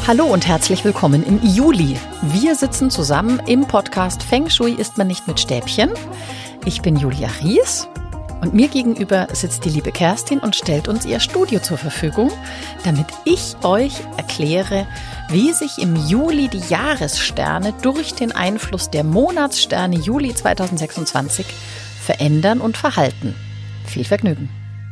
Hallo und herzlich willkommen im Juli. Wir sitzen zusammen im Podcast Feng Shui isst man nicht mit Stäbchen. Ich bin Julia Ries und mir gegenüber sitzt die liebe Kerstin und stellt uns ihr Studio zur Verfügung, damit ich euch erkläre, wie sich im Juli die Jahressterne durch den Einfluss der Monatssterne Juli 2026 verändern und verhalten. Viel Vergnügen.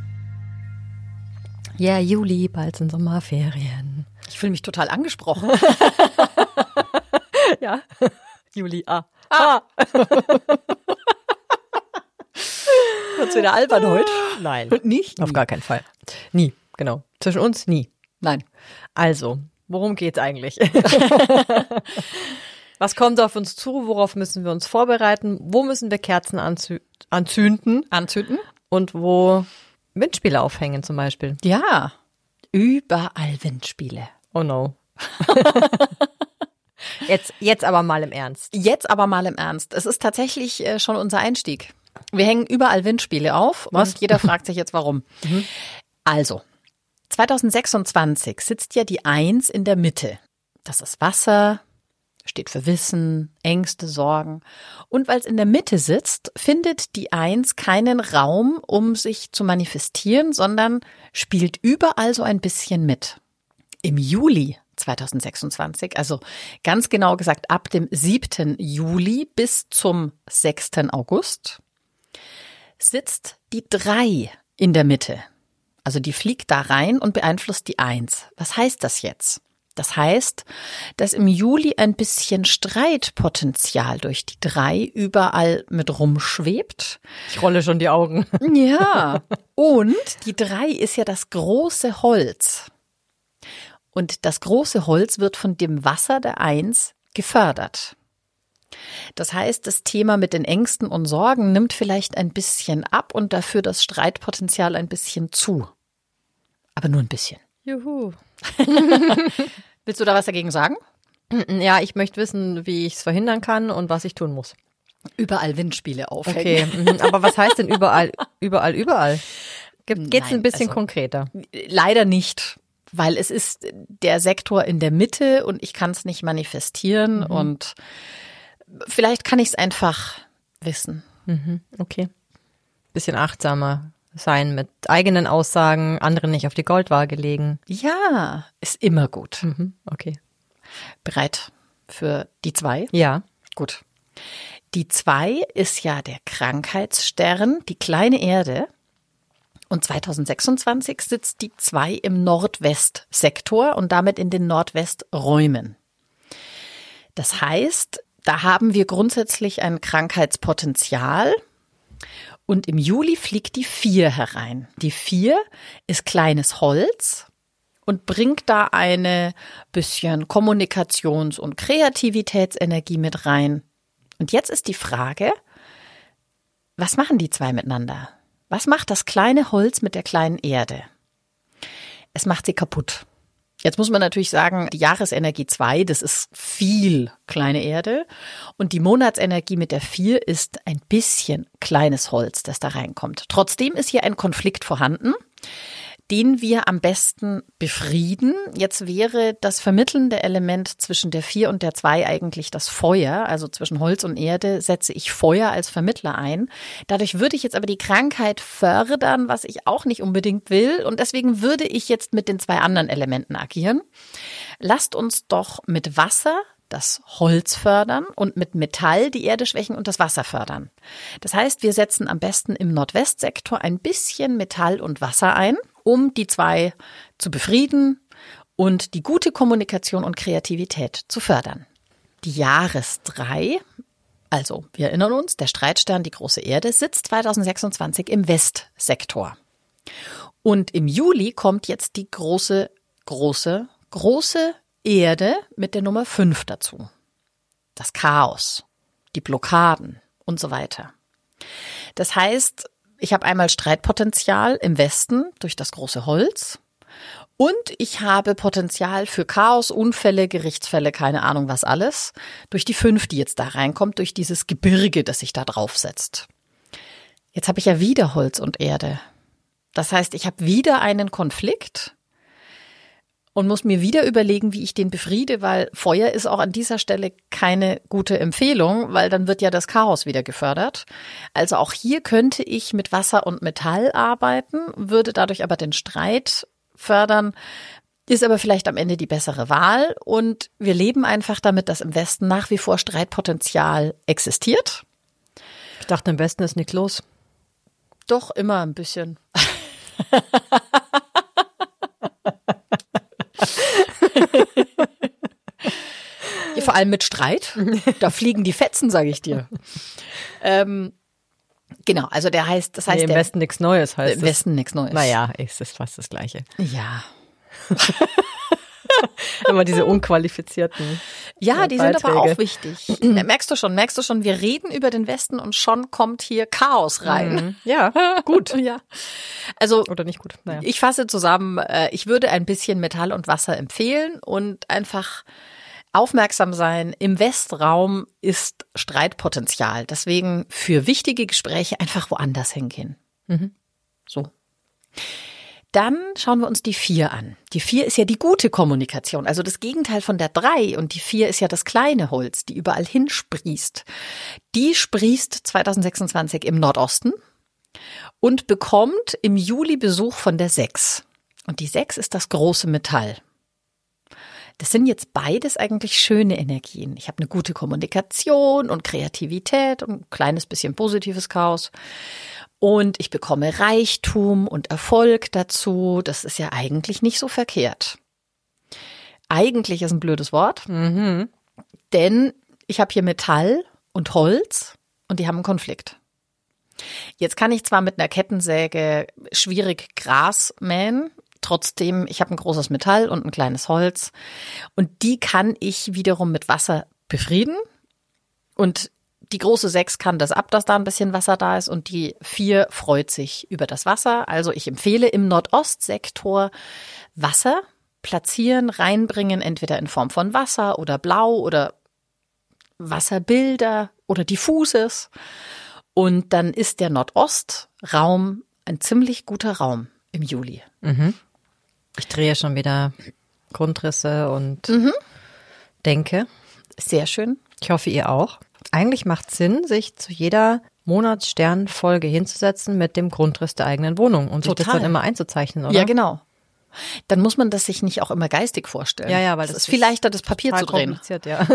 Ja, Juli, bald sind Sommerferien. Ich fühle mich total angesprochen. Ja, Juli, Wird's wieder albern heute? Nein, Nicht? auf gar keinen Fall. Nie, genau. Zwischen uns nie. Nein. Also, worum geht's eigentlich? Was kommt auf uns zu? Worauf müssen wir uns vorbereiten? Wo müssen wir Kerzen anzünden? Und wo Windspiele aufhängen zum Beispiel? Ja, überall Windspiele. Oh no. Jetzt aber mal im Ernst. Es ist tatsächlich schon unser Einstieg. Wir hängen überall Windspiele auf und jeder fragt sich jetzt, warum. Also, 2026 sitzt ja die 1 in der Mitte. Das ist Wasser, steht für Wissen, Ängste, Sorgen. Und weil es in der Mitte sitzt, findet die 1 keinen Raum, um sich zu manifestieren, sondern spielt überall so ein bisschen mit. Im Juli 2026, also ganz genau gesagt ab dem 7. Juli bis zum 6. August, sitzt die 3 in der Mitte. Also die fliegt da rein und beeinflusst die 1. Was heißt das jetzt? Das heißt, dass im Juli ein bisschen Streitpotenzial durch die 3 überall mit rumschwebt. Ich rolle schon die Augen. Ja, und die 3 ist ja das große Holz. Und das große Holz wird von dem Wasser der 1 gefördert. Das heißt, das Thema mit den Ängsten und Sorgen nimmt vielleicht ein bisschen ab und dafür das Streitpotenzial ein bisschen zu. Aber nur ein bisschen. Juhu. Willst du da was dagegen sagen? Ja, ich möchte wissen, wie ich es verhindern kann und was ich tun muss. Überall Windspiele aufhängen. Okay, aber was heißt denn überall? Geht's ein bisschen konkreter? Leider nicht, weil es ist der Sektor in der Mitte und ich kann es nicht manifestieren und vielleicht kann ich es einfach wissen. Okay. Bisschen achtsamer sein mit eigenen Aussagen, anderen nicht auf die Goldwaage legen. Ja, ist immer gut. Okay. Bereit für die 2? Ja. Gut. Die 2 ist ja der Krankheitsstern, die kleine Erde. Und 2026 sitzt die 2 im Nordwestsektor und damit in den Nordwesträumen. Das heißt, da haben wir grundsätzlich ein Krankheitspotenzial. Und im Juli fliegt die 4 herein. Die 4 ist kleines Holz und bringt da eine bisschen Kommunikations- und Kreativitätsenergie mit rein. Und jetzt ist die Frage, was machen die 2 miteinander? Was macht das kleine Holz mit der kleinen Erde? Es macht sie kaputt. Jetzt muss man natürlich sagen, die Jahresenergie 2, das ist viel kleine Erde. Und die Monatsenergie mit der 4 ist ein bisschen kleines Holz, das da reinkommt. Trotzdem ist hier ein Konflikt vorhanden, den wir am besten befrieden. Jetzt wäre das vermittelnde Element zwischen der 4 und der 2 eigentlich das Feuer. Also zwischen Holz und Erde setze ich Feuer als Vermittler ein. Dadurch würde ich jetzt aber die Krankheit fördern, was ich auch nicht unbedingt will. Und deswegen würde ich jetzt mit den 2 anderen Elementen agieren. Lasst uns doch mit Wasser das Holz fördern und mit Metall die Erde schwächen und das Wasser fördern. Das heißt, wir setzen am besten im Nordwestsektor ein bisschen Metall und Wasser ein, um die 2 zu befrieden und die gute Kommunikation und Kreativität zu fördern. Die Jahres 3, also wir erinnern uns, der Streitstern, die große Erde, sitzt 2026 im Westsektor. Und im Juli kommt jetzt die große Erde mit der Nummer 5 dazu. Das Chaos, die Blockaden und so weiter. Das heißt, ich habe einmal Streitpotenzial im Westen durch das große Holz und ich habe Potenzial für Chaos, Unfälle, Gerichtsfälle, keine Ahnung was alles, durch die 5, die jetzt da reinkommt, durch dieses Gebirge, das sich da draufsetzt. Jetzt habe ich ja wieder Holz und Erde. Das heißt, ich habe wieder einen Konflikt und muss mir wieder überlegen, wie ich den befriede, weil Feuer ist auch an dieser Stelle keine gute Empfehlung, weil dann wird ja das Chaos wieder gefördert. Also auch hier könnte ich mit Wasser und Metall arbeiten, würde dadurch aber den Streit fördern, ist aber vielleicht am Ende die bessere Wahl. Und wir leben einfach damit, dass im Westen nach wie vor Streitpotenzial existiert. Ich dachte, im Westen ist nichts los. Doch, immer ein bisschen. Vor allem mit Streit. Da fliegen die Fetzen, sage ich dir. Genau, also das heißt. Im Westen nichts Neues heißt es. Im Westen nichts Neues. Naja, es ist fast das Gleiche. Ja. Immer diese unqualifizierten. Ja, die Beiträge sind aber auch wichtig. Merkst du schon, wir reden über den Westen und schon kommt hier Chaos rein. Ja, gut. Ja. Also, oder nicht gut. Naja. Ich fasse zusammen, ich würde ein bisschen Metall und Wasser empfehlen und einfach aufmerksam sein. Im Westraum ist Streitpotenzial. Deswegen für wichtige Gespräche einfach woanders hingehen. So. Dann schauen wir uns die 4 an. Die 4 ist ja die gute Kommunikation, also das Gegenteil von der 3. Und die 4 ist ja das kleine Holz, die überall hinsprießt. Die sprießt 2026 im Nordosten und bekommt im Juli Besuch von der 6. Und die 6 ist das große Metall. Das sind jetzt beides eigentlich schöne Energien. Ich habe eine gute Kommunikation und Kreativität und ein kleines bisschen positives Chaos. Und ich bekomme Reichtum und Erfolg dazu. Das ist ja eigentlich nicht so verkehrt. Eigentlich ist ein blödes Wort, denn ich habe hier Metall und Holz und die haben einen Konflikt. Jetzt kann ich zwar mit einer Kettensäge schwierig Gras mähen, trotzdem, ich habe ein großes Metall und ein kleines Holz und die kann ich wiederum mit Wasser befrieden und die große 6 kann das ab, dass da ein bisschen Wasser da ist und die 4 freut sich über das Wasser. Also ich empfehle im Nordostsektor Wasser platzieren, reinbringen, entweder in Form von Wasser oder Blau oder Wasserbilder oder diffuses. Und dann ist der Nordostraum ein ziemlich guter Raum im Juli. Ich drehe schon wieder Grundrisse und denke. Sehr schön. Ich hoffe, ihr auch. Eigentlich macht es Sinn, sich zu jeder Monatssternfolge hinzusetzen mit dem Grundriss der eigenen Wohnung und sich das dann immer einzuzeichnen, oder? Ja, genau. Dann muss man das sich nicht auch immer geistig vorstellen. Ja, weil das ist viel leichter, das Papier zu drehen. Ja.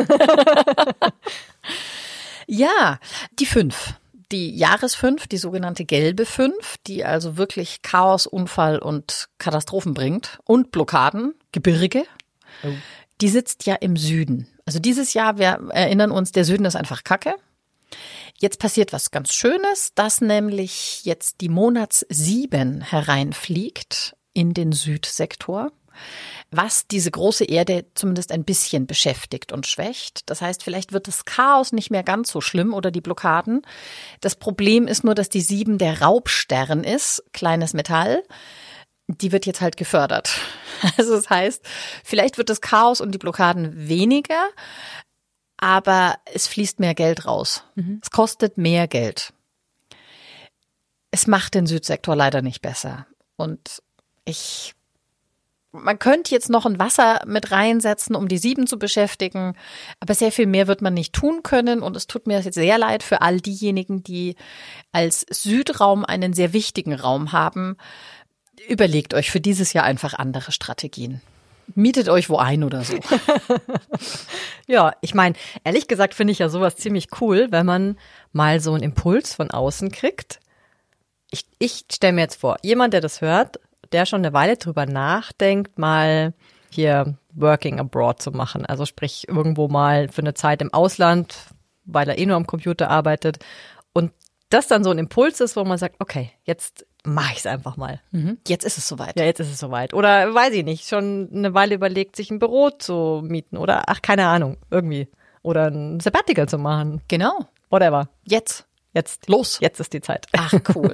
Ja, die 5. Die Jahres-5, die sogenannte gelbe 5, die also wirklich Chaos, Unfall und Katastrophen bringt und Blockaden, Gebirge, die sitzt ja im Süden. Also dieses Jahr, wir erinnern uns, der Süden ist einfach Kacke. Jetzt passiert was ganz Schönes, dass nämlich jetzt die Monats 7 hereinfliegt in den Südsektor, was diese große Erde zumindest ein bisschen beschäftigt und schwächt. Das heißt, vielleicht wird das Chaos nicht mehr ganz so schlimm oder die Blockaden. Das Problem ist nur, dass die 7 der Raubstern ist, kleines Metall. Die wird jetzt halt gefördert. Also das heißt, vielleicht wird das Chaos und die Blockaden weniger, aber es fließt mehr Geld raus. Es kostet mehr Geld. Es macht den Südsektor leider nicht besser. Und man könnte jetzt noch ein Wasser mit reinsetzen, um die 7 zu beschäftigen, aber sehr viel mehr wird man nicht tun können und es tut mir jetzt sehr leid für all diejenigen, die als Südraum einen sehr wichtigen Raum haben. Überlegt euch für dieses Jahr einfach andere Strategien. Mietet euch wo ein oder so. Ja, ich meine, ehrlich gesagt finde ich ja sowas ziemlich cool, wenn man mal so einen Impuls von außen kriegt. Ich stelle mir jetzt vor, jemand, der das hört, der schon eine Weile drüber nachdenkt, mal hier Working Abroad zu machen. Also sprich irgendwo mal für eine Zeit im Ausland, weil er nur am Computer arbeitet. Und das dann so ein Impuls ist, wo man sagt, okay, jetzt mache ich es einfach mal. Jetzt ist es soweit. Ja, jetzt ist es soweit. Oder weiß ich nicht, schon eine Weile überlegt, sich ein Büro zu mieten oder keine Ahnung, irgendwie. Oder ein Sabbatical zu machen. Genau. Whatever. Jetzt. Los. Jetzt ist die Zeit. Ach, cool.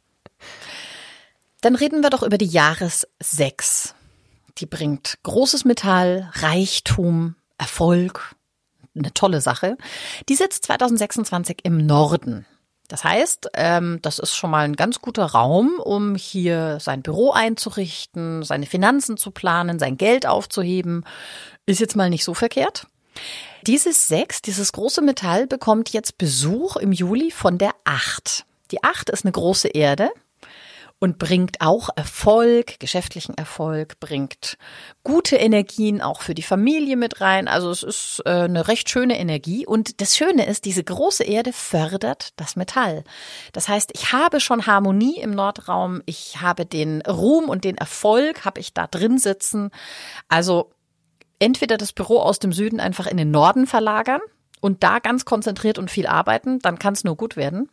Dann reden wir doch über die Jahres-6. Die bringt großes Metall, Reichtum, Erfolg, eine tolle Sache. Die sitzt 2026 im Norden. Das heißt, das ist schon mal ein ganz guter Raum, um hier sein Büro einzurichten, seine Finanzen zu planen, sein Geld aufzuheben. Ist jetzt mal nicht so verkehrt. Dieses 6, dieses große Metall, bekommt jetzt Besuch im Juli von der 8. Die 8 ist eine große Erde und bringt auch Erfolg, geschäftlichen Erfolg, bringt gute Energien auch für die Familie mit rein. Also es ist eine recht schöne Energie. Und das Schöne ist, diese große Erde fördert das Metall. Das heißt, ich habe schon Harmonie im Nordraum. Ich habe den Ruhm und den Erfolg, habe ich da drin sitzen. Also entweder das Büro aus dem Süden einfach in den Norden verlagern und da ganz konzentriert und viel arbeiten, dann kann es nur gut werden.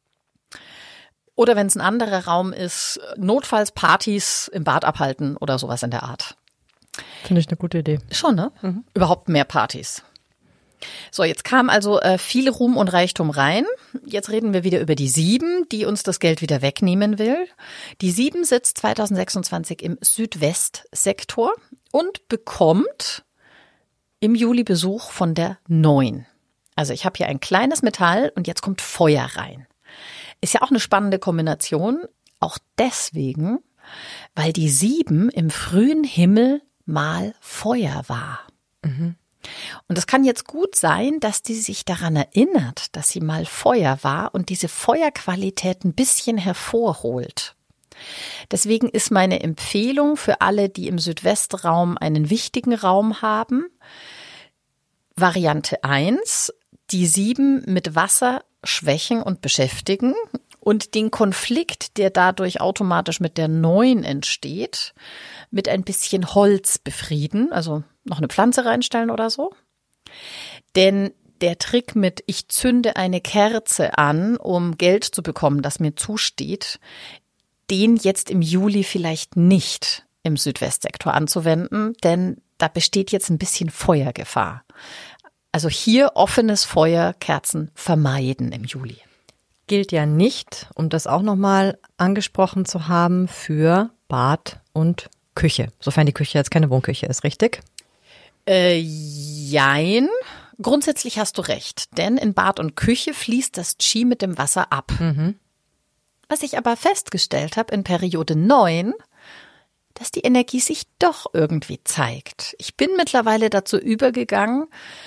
Oder wenn es ein anderer Raum ist, notfalls Partys im Bad abhalten oder sowas in der Art. Finde ich eine gute Idee. Schon, ne? Mhm. Überhaupt mehr Partys. So, jetzt kam also viel Ruhm und Reichtum rein. Jetzt reden wir wieder über die 7, die uns das Geld wieder wegnehmen will. Die 7 sitzt 2026 im Südwestsektor und bekommt im Juli Besuch von der 9. Also ich habe hier ein kleines Metall und jetzt kommt Feuer rein. Ist ja auch eine spannende Kombination, auch deswegen, weil die 7 im frühen Himmel mal Feuer war. Mhm. Und es kann jetzt gut sein, dass die sich daran erinnert, dass sie mal Feuer war und diese Feuerqualität ein bisschen hervorholt. Deswegen ist meine Empfehlung für alle, die im Südwestraum einen wichtigen Raum haben, Variante 1, die 7 mit Wasser schwächen und beschäftigen und den Konflikt, der dadurch automatisch mit der 9 entsteht, mit ein bisschen Holz befrieden, also noch eine Pflanze reinstellen oder so. Denn der Trick mit ich zünde eine Kerze an, um Geld zu bekommen, das mir zusteht, den jetzt im Juli vielleicht nicht im Südwestsektor anzuwenden, denn da besteht jetzt ein bisschen Feuergefahr. Also hier offenes Feuer, Kerzen vermeiden im Juli. Gilt ja nicht, um das auch nochmal angesprochen zu haben, für Bad und Küche. Sofern die Küche jetzt keine Wohnküche ist, richtig? Jein. Grundsätzlich hast du recht, denn in Bad und Küche fließt das Qi mit dem Wasser ab. Mhm. Was ich aber festgestellt habe in Periode 9, dass die Energie sich doch irgendwie zeigt. Ich bin mittlerweile dazu übergegangen,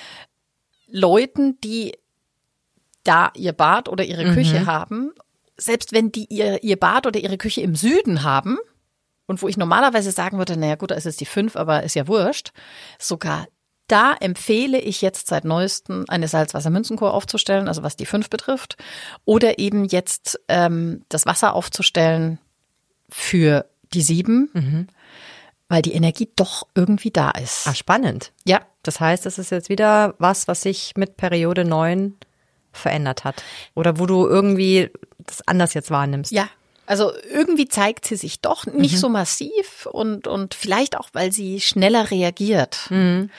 Leuten, die da ihr Bad oder ihre Küche haben, selbst wenn die ihr Bad oder ihre Küche im Süden haben und wo ich normalerweise sagen würde, naja gut, da ist jetzt die 5, aber ist ja wurscht, sogar da empfehle ich jetzt seit neuestem eine Salzwasser-Münzenkur aufzustellen, also was die 5 betrifft, oder eben jetzt das Wasser aufzustellen für die 7, weil die Energie doch irgendwie da ist. Ah, spannend. Ja. Das heißt, es ist jetzt wieder was sich mit Periode 9 verändert hat. Oder wo du irgendwie das anders jetzt wahrnimmst. Ja, also irgendwie zeigt sie sich doch nicht so massiv und vielleicht auch, weil sie schneller reagiert.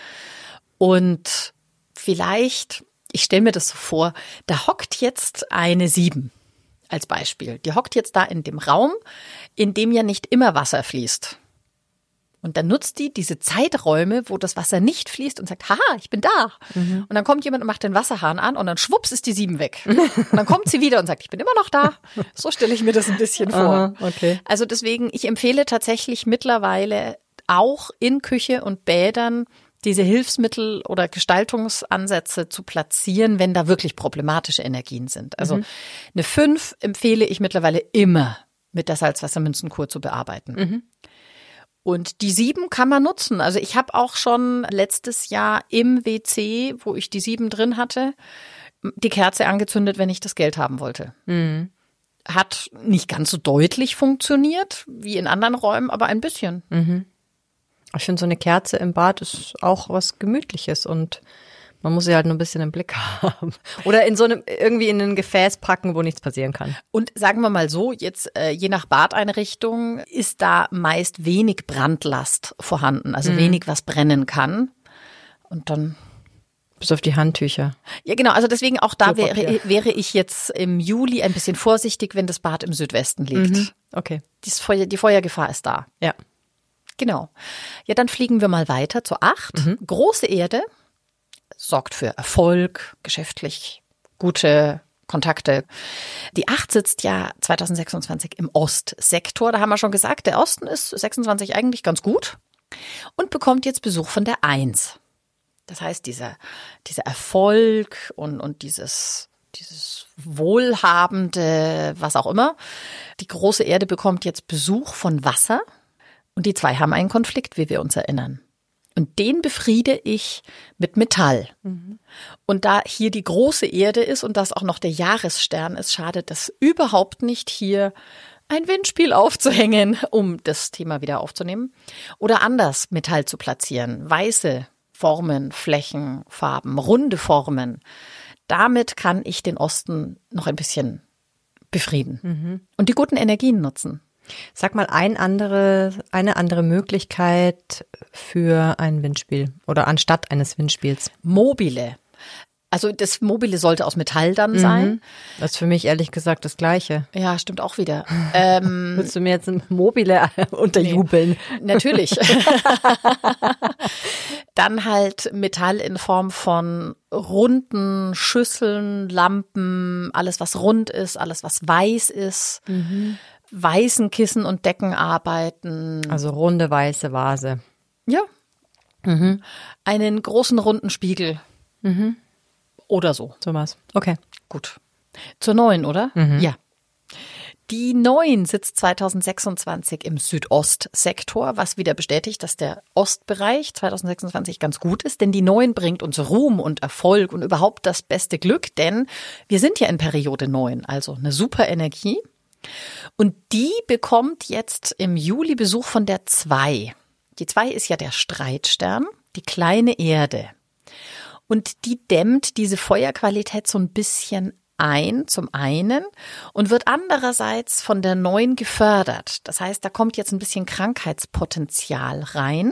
Und vielleicht, ich stelle mir das so vor, da hockt jetzt eine 7 als Beispiel. Die hockt jetzt da in dem Raum, in dem ja nicht immer Wasser fließt. Und dann nutzt die diese Zeiträume, wo das Wasser nicht fließt und sagt, haha, ich bin da. Und dann kommt jemand und macht den Wasserhahn an und dann schwupps ist die 7 weg. Und dann kommt sie wieder und sagt, ich bin immer noch da. So stelle ich mir das ein bisschen vor. Aha, okay. Also deswegen, ich empfehle tatsächlich mittlerweile auch in Küche und Bädern diese Hilfsmittel oder Gestaltungsansätze zu platzieren, wenn da wirklich problematische Energien sind. Also eine 5 empfehle ich mittlerweile immer mit der Salzwassermünzenkur zu bearbeiten. Und die 7 kann man nutzen. Also ich habe auch schon letztes Jahr im WC, wo ich die 7 drin hatte, die Kerze angezündet, wenn ich das Geld haben wollte. Hat nicht ganz so deutlich funktioniert wie in anderen Räumen, aber ein bisschen. Ich finde, so eine Kerze im Bad ist auch was Gemütliches und man muss sie halt nur ein bisschen im Blick haben. Oder in so einem, irgendwie in ein Gefäß packen, wo nichts passieren kann. Und sagen wir mal so, jetzt je nach Badeinrichtung ist da meist wenig Brandlast vorhanden, also wenig, was brennen kann. Und dann bis auf die Handtücher. Ja, genau. Also deswegen auch da wäre ich jetzt im Juli ein bisschen vorsichtig, wenn das Bad im Südwesten liegt. Okay. Die Feuergefahr ist da. Ja. Genau. Ja, dann fliegen wir mal weiter zur 8. Große Erde sorgt für Erfolg, geschäftlich gute Kontakte. Die 8 sitzt ja 2026 im Ostsektor. Da haben wir schon gesagt, der Osten ist 26 eigentlich ganz gut und bekommt jetzt Besuch von der 1. Das heißt, dieser Erfolg und dieses wohlhabende, was auch immer. Die große Erde bekommt jetzt Besuch von Wasser und die 2 haben einen Konflikt, wie wir uns erinnern. Und den befriede ich mit Metall. Mhm. Und da hier die große Erde ist und das auch noch der Jahresstern ist, schadet das überhaupt nicht, hier ein Windspiel aufzuhängen, um das Thema wieder aufzunehmen. Oder anders Metall zu platzieren. Weiße Formen, Flächen, Farben, runde Formen. Damit kann ich den Osten noch ein bisschen befrieden und die guten Energien nutzen. Sag mal eine andere Möglichkeit für ein Windspiel oder anstatt eines Windspiels. Mobile. Also das Mobile sollte aus Metall dann sein. Das ist für mich ehrlich gesagt das Gleiche. Ja, stimmt auch wieder. Willst du mir jetzt ein Mobile unterjubeln? Nee, natürlich. Dann halt Metall in Form von runden Schüsseln, Lampen, alles was rund ist, alles was weiß ist. Weißen Kissen und Decken arbeiten. Also runde weiße Vase. Ja. Einen großen runden Spiegel. Oder so. So was. Okay. Gut. Zur 9, oder? Ja. Die 9 sitzt 2026 im Südostsektor, was wieder bestätigt, dass der Ostbereich 2026 ganz gut ist, denn die 9 bringt uns Ruhm und Erfolg und überhaupt das beste Glück, denn wir sind ja in Periode 9, also eine super Energie. Und die bekommt jetzt im Juli Besuch von der 2. Die 2 ist ja der Streitstern, die kleine Erde. Und die dämmt diese Feuerqualität so ein bisschen ein, zum einen, und wird andererseits von der 9 gefördert. Das heißt, da kommt jetzt ein bisschen Krankheitspotenzial rein.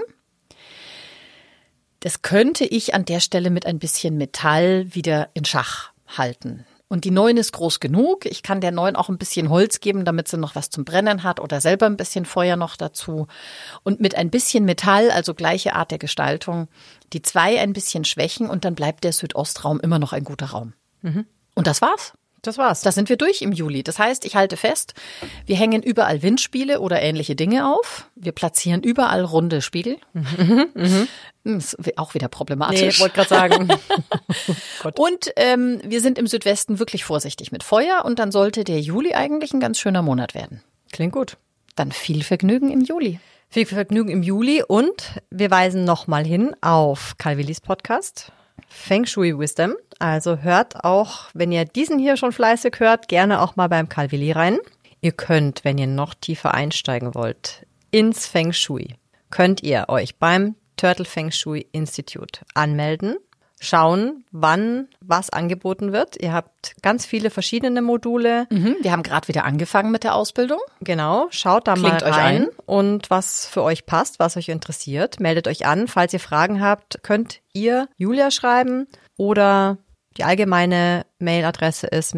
Das könnte ich an der Stelle mit ein bisschen Metall wieder in Schach halten. Und die 9 ist groß genug. Ich kann der 9 auch ein bisschen Holz geben, damit sie noch was zum Brennen hat oder selber ein bisschen Feuer noch dazu. Und mit ein bisschen Metall, also gleiche Art der Gestaltung, die 2 ein bisschen schwächen und dann bleibt der Südostraum immer noch ein guter Raum. Und das war's. Das war's. Da sind wir durch im Juli. Das heißt, ich halte fest, wir hängen überall Windspiele oder ähnliche Dinge auf. Wir platzieren überall runde Spiegel. Das ist auch wieder problematisch. Nee, wollte gerade sagen. Und wir sind im Südwesten wirklich vorsichtig mit Feuer und dann sollte der Juli eigentlich ein ganz schöner Monat werden. Klingt gut. Dann viel Vergnügen im Juli. Viel Vergnügen im Juli und wir weisen nochmal hin auf Karl Willis Podcast Feng Shui Wisdom. Also hört auch, wenn ihr diesen hier schon fleißig hört, gerne auch mal beim Karl Willi rein. Ihr könnt, wenn ihr noch tiefer einsteigen wollt, ins Feng Shui, könnt ihr euch beim Turtle Feng Shui Institute anmelden, schauen, wann was angeboten wird. Ihr habt ganz viele verschiedene Module. Wir haben gerade wieder angefangen mit der Ausbildung. Genau, schaut da mal rein und was für euch passt, was euch interessiert. Meldet euch an. Falls ihr Fragen habt, könnt ihr Julia schreiben oder die allgemeine Mailadresse ist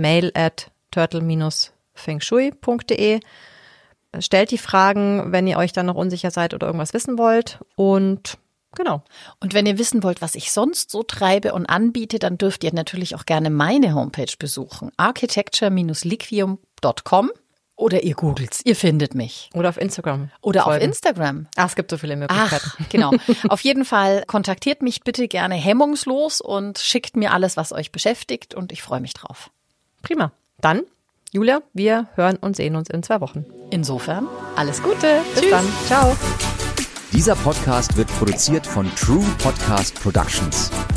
mail@turtle-fengshui.de. Stellt die Fragen, wenn ihr euch dann noch unsicher seid oder irgendwas wissen wollt. Und genau. Und wenn ihr wissen wollt, was ich sonst so treibe und anbiete, dann dürft ihr natürlich auch gerne meine Homepage besuchen. architecture-liquium.com oder ihr googelt's, ihr findet mich. Oder auf Instagram. Oder auf Instagram. Ach, es gibt so viele Möglichkeiten. Genau. Auf jeden Fall kontaktiert mich bitte gerne hemmungslos und schickt mir alles, was euch beschäftigt und ich freue mich drauf. Prima. Dann, Julia, wir hören und sehen uns in 2 Wochen. Insofern, alles Gute. Bis Tschüss. dann. Ciao. Dieser Podcast wird produziert von True Podcast Productions.